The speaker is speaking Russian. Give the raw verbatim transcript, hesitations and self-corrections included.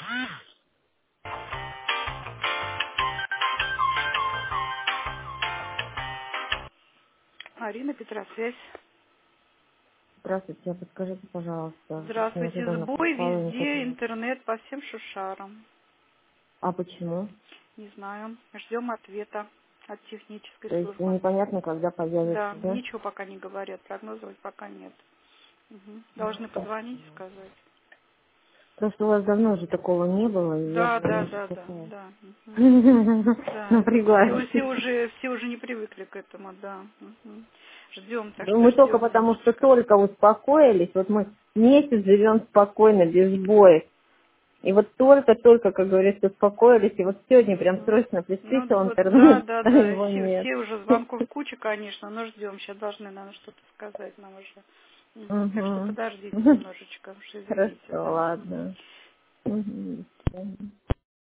Арина, Петросвязь. Здравствуйте, подскажите, пожалуйста. Здравствуйте. Неожиданно Сбой пропала везде, интернет. интернет по всем шушарам. А почему? Не знаю. Ждем ответа от технической То есть службы. непонятно, когда Да, появится, да? ничего пока не говорят, прогнозировать пока нет. Мгм. Должны позвонить и сказать. Просто у вас давно уже такого не было, и я Да, да, немножко да, да, такая да. Мгм. Да. Все, напряглась. все уже, все уже не привыкли к этому, да. Мгм. Ждем, так Ну, что мы только ждем потому, что немножечко. только успокоились. Вот мы месяц живем спокойно, без сбоев. И вот только-только, как говорится, успокоились. И вот сегодня прям Мгм. срочно Ну приспичил вот, да, интернет, да, а да. его Все, нет. все уже звонков куча, конечно, но ждем. Сейчас должны, наверное, что-то сказать нам уже. Мгм. Так что Угу. подождите немножечко, уж извините, Хорошо, да. Мгм. ладно. Мгм.